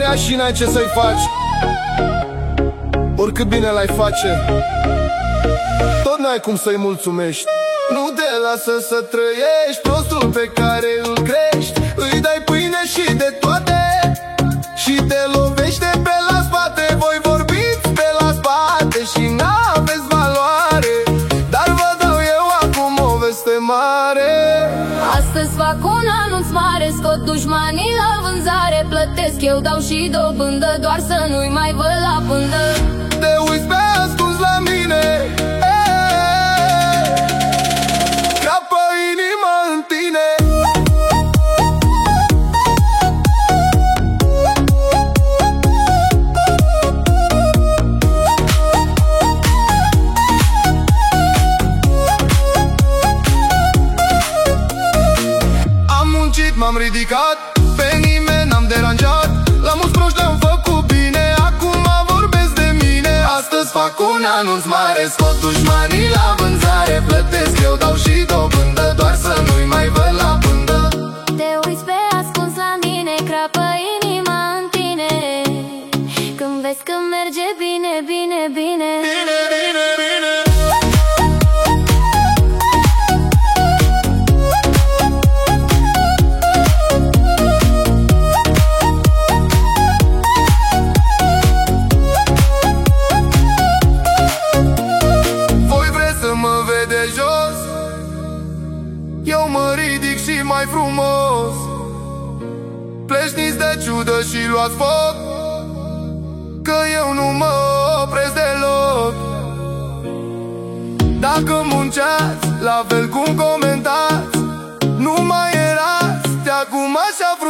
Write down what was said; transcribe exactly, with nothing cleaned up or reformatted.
ea și n-ai ce să-i faci. Oricât bine l-ai face, tot n-ai cum să-i mulțumești. Nu te lasă să trăiești prostul pe care îl crești. Îi dai pâine și de toate și te lovește pe la spate. Voi vorbiți pe la spate și n-aveți valoare, dar vă dau eu acum o veste mare. Astăzi fac un anunț mare, scot dușmanii la vânzare. Plătesc, eu dau și dobândă, doar să nu-i mai văd la pândă. Te uiți pe ascuns la mine, crapă inima în tine. Am muncit, m-am ridicat, pe nimeni n-am deranjat. La mulți proști le-am făcut bine, acum vorbesc de mine. Astăzi fac un anunț mare, scot dușmanii la vânzare. Plătesc, eu dau și dobândă, doar să nu-i mai văd la pândă. Te uiți pe ascuns la mine, crapă inima în tine. Când vezi că merge bine, bine, bine, Bine, bine, bine. Eu mă ridic și mai frumos. Pleșniți de ciudă și luați foc, că eu nu mă opresc deloc. Dacă munceați, la fel cum comentați, nu mai erați de acum așa frumos.